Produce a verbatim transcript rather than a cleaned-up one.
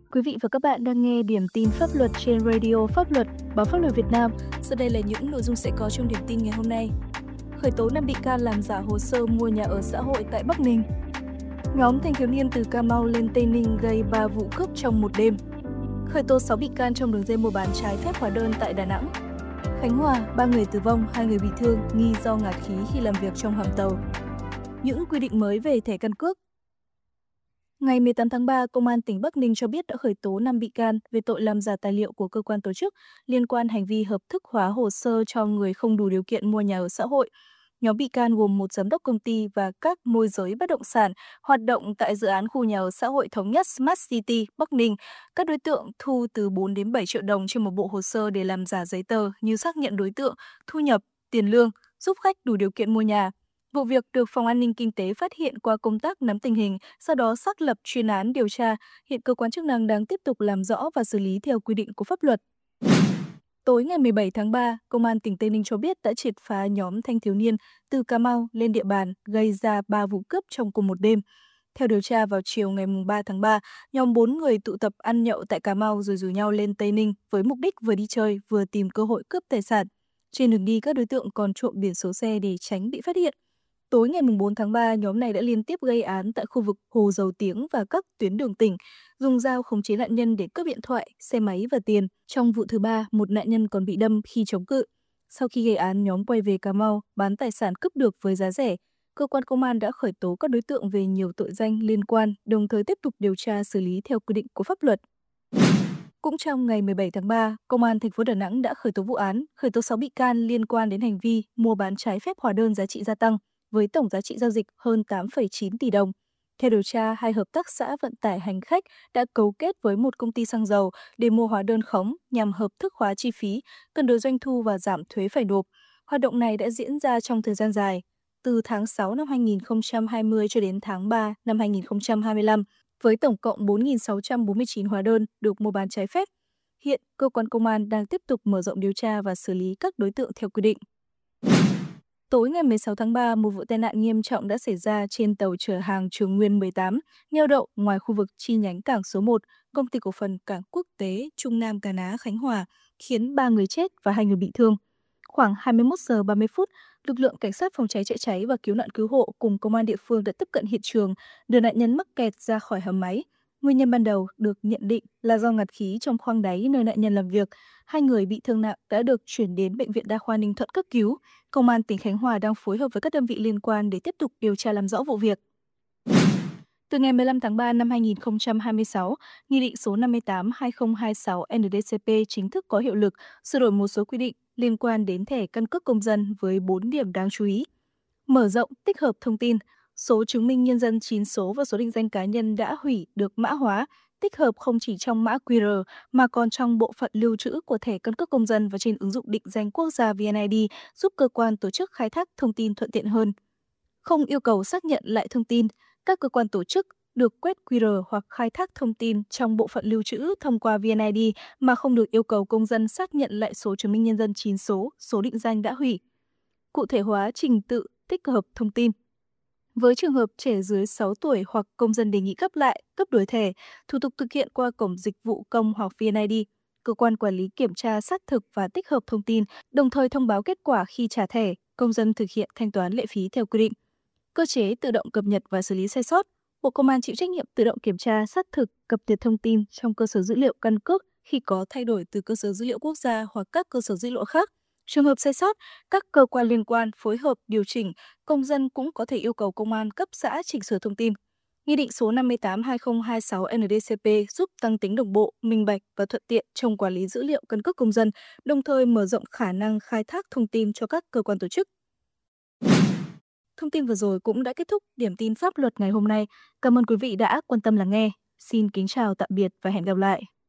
Quý vị và các bạn đang nghe điểm tin pháp luật trên Radio Pháp luật, Báo Pháp luật Việt Nam. Sau đây là những nội dung sẽ có trong điểm tin ngày hôm nay. Khởi tố năm bị can làm giả hồ sơ mua nhà ở xã hội tại Bắc Ninh. Nhóm thanh thiếu niên từ Cà Mau lên Tây Ninh gây ba vụ cướp trong một đêm. Khởi tố sáu bị can trong đường dây mua bán trái phép hóa đơn tại Đà Nẵng. Khánh Hòa, ba người tử vong, hai người bị thương nghi do ngạt khí khi làm việc trong hầm tàu. Những quy định mới về thẻ căn cước. Ngày mười tám tháng ba, Công an tỉnh Bắc Ninh cho biết đã khởi tố năm bị can về tội làm giả tài liệu của cơ quan tổ chức liên quan hành vi hợp thức hóa hồ sơ cho người không đủ điều kiện mua nhà ở xã hội. Nhóm bị can gồm một giám đốc công ty và các môi giới bất động sản hoạt động tại dự án khu nhà ở xã hội thống nhất Smart City, Bắc Ninh. Các đối tượng thu từ bốn đến bảy triệu đồng trên một bộ hồ sơ để làm giả giấy tờ như xác nhận đối tượng, thu nhập, tiền lương, giúp khách đủ điều kiện mua nhà. Vụ việc được Phòng An ninh Kinh tế phát hiện qua công tác nắm tình hình, sau đó xác lập chuyên án điều tra. Hiện cơ quan chức năng đang tiếp tục làm rõ và xử lý theo quy định của pháp luật. Tối ngày mười bảy tháng ba, Công an tỉnh Tây Ninh cho biết đã triệt phá nhóm thanh thiếu niên từ Cà Mau lên địa bàn gây ra ba vụ cướp trong cùng một đêm. Theo điều tra, vào chiều ngày ba tháng ba, nhóm bốn người tụ tập ăn nhậu tại Cà Mau rồi rủ nhau lên Tây Ninh với mục đích vừa đi chơi vừa tìm cơ hội cướp tài sản. Trên đường đi, các đối tượng còn trộm biển số xe để tránh bị phát hiện. Tối ngày bốn tháng ba, nhóm này đã liên tiếp gây án tại khu vực Hồ Dầu Tiếng và các tuyến đường tỉnh, dùng dao khống chế nạn nhân để cướp điện thoại, xe máy và tiền. Trong vụ thứ ba, một nạn nhân còn bị đâm khi chống cự. Sau khi gây án, nhóm quay về Cà Mau, bán tài sản cướp được với giá rẻ. Cơ quan công an đã khởi tố các đối tượng về nhiều tội danh liên quan, đồng thời tiếp tục điều tra xử lý theo quy định của pháp luật. Cũng trong ngày mười bảy tháng ba, Công an thành phố Đà Nẵng đã khởi tố vụ án, khởi tố sáu bị can liên quan đến hành vi mua bán trái phép hóa đơn giá trị gia tăng, với tổng giá trị giao dịch hơn tám phẩy chín tỷ đồng. Theo điều tra, hai hợp tác xã vận tải hành khách đã cấu kết với một công ty xăng dầu để mua hóa đơn khống nhằm hợp thức hóa chi phí, cân đối doanh thu và giảm thuế phải nộp. Hoạt động này đã diễn ra trong thời gian dài, từ tháng sáu năm hai nghìn không trăm hai mươi cho đến tháng ba năm hai nghìn không trăm hai mươi lăm, với tổng cộng bốn nghìn sáu trăm bốn mươi chín hóa đơn được mua bán trái phép. Hiện, cơ quan công an đang tiếp tục mở rộng điều tra và xử lý các đối tượng theo quy định. Tối ngày mười sáu tháng ba, một vụ tai nạn nghiêm trọng đã xảy ra trên tàu chở hàng Trường Nguyên mười tám, neo đậu ngoài khu vực chi nhánh cảng số một, Công ty cổ phần Cảng Quốc tế Trung Nam Cà Ná, Khánh Hòa, khiến ba người chết và hai người bị thương. Khoảng hai mươi mốt giờ ba mươi phút, lực lượng cảnh sát phòng cháy chữa cháy và cứu nạn cứu hộ cùng công an địa phương đã tiếp cận hiện trường, đưa nạn nhân mắc kẹt ra khỏi hầm máy. Nguyên nhân ban đầu được nhận định là do ngạt khí trong khoang đáy nơi nạn nhân làm việc. Hai người bị thương nặng đã được chuyển đến Bệnh viện Đa khoa Ninh Thuận cấp cứu. Công an tỉnh Khánh Hòa đang phối hợp với các đơn vị liên quan để tiếp tục điều tra làm rõ vụ việc. Từ ngày mười lăm tháng ba năm hai nghìn không trăm hai mươi sáu, Nghị định số năm mươi tám trên hai nghìn không trăm hai mươi sáu N D C P chính thức có hiệu lực, sửa đổi một số quy định liên quan đến thẻ căn cước công dân với bốn điểm đáng chú ý. Mở rộng tích hợp thông tin, số chứng minh nhân dân chín số và số định danh cá nhân đã hủy được mã hóa, tích hợp không chỉ trong mã Q R mà còn trong bộ phận lưu trữ của thẻ căn cước công dân và trên ứng dụng định danh quốc gia V N I D, giúp cơ quan tổ chức khai thác thông tin thuận tiện hơn. Không yêu cầu xác nhận lại thông tin, các cơ quan tổ chức được quét Q R hoặc khai thác thông tin trong bộ phận lưu trữ thông qua V N I D mà không được yêu cầu công dân xác nhận lại số chứng minh nhân dân chín số, số định danh đã hủy. Cụ thể hóa trình tự tích hợp thông tin. Với trường hợp trẻ dưới sáu tuổi hoặc công dân đề nghị cấp lại, cấp đổi thẻ, thủ tục thực hiện qua cổng dịch vụ công hoặc V N I D, cơ quan quản lý kiểm tra xác thực và tích hợp thông tin, đồng thời thông báo kết quả khi trả thẻ, công dân thực hiện thanh toán lệ phí theo quy định. Cơ chế tự động cập nhật và xử lý sai sót. Bộ Công an chịu trách nhiệm tự động kiểm tra, xác thực, cập nhật thông tin trong cơ sở dữ liệu căn cước khi có thay đổi từ cơ sở dữ liệu quốc gia hoặc các cơ sở dữ liệu khác. Trường hợp sai sót, các cơ quan liên quan phối hợp điều chỉnh, công dân cũng có thể yêu cầu công an cấp xã chỉnh sửa thông tin. Nghị định số năm mươi tám trên hai nghìn không trăm hai mươi sáu N D C P giúp tăng tính đồng bộ, minh bạch và thuận tiện trong quản lý dữ liệu căn cước công dân, đồng thời mở rộng khả năng khai thác thông tin cho các cơ quan tổ chức. Thông tin vừa rồi cũng đã kết thúc điểm tin pháp luật ngày hôm nay. Cảm ơn quý vị đã quan tâm lắng nghe. Xin kính chào tạm biệt và hẹn gặp lại.